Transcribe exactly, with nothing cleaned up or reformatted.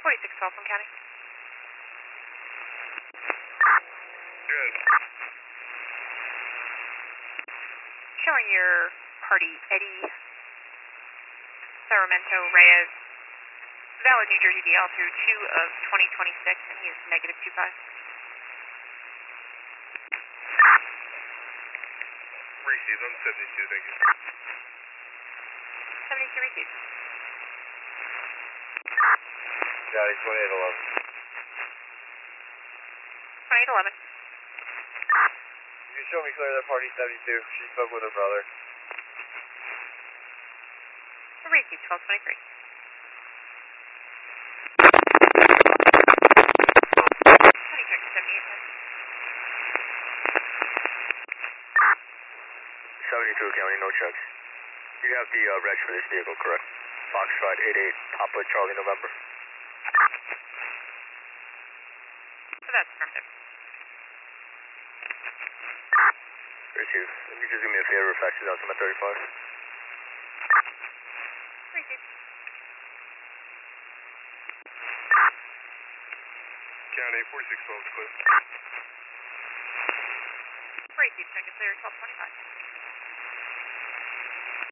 forty-six twelve from County. Good. Showing your party, Eddie Sarmento Reyes, valid New Jersey D L through two of twenty twenty-six, and he is negative two five. Received on seventy-two, thank you. seventy-two received. County twenty-eight eleven. twenty-eight eleven. You can show me clear that party seventy-two. She spoke with her brother. Received twelve twenty-three. County check seventy-eight ten. seventy-two County, no checks. You have the uh, reg for this vehicle, correct? Foxtrot eight eight, Papa Charlie November. So that's affirmative. Received. Can you just do me a favor, fax it out to my thirty-five? Received. County forty-six twelve, clear. Received, check to clear twelve twenty-five.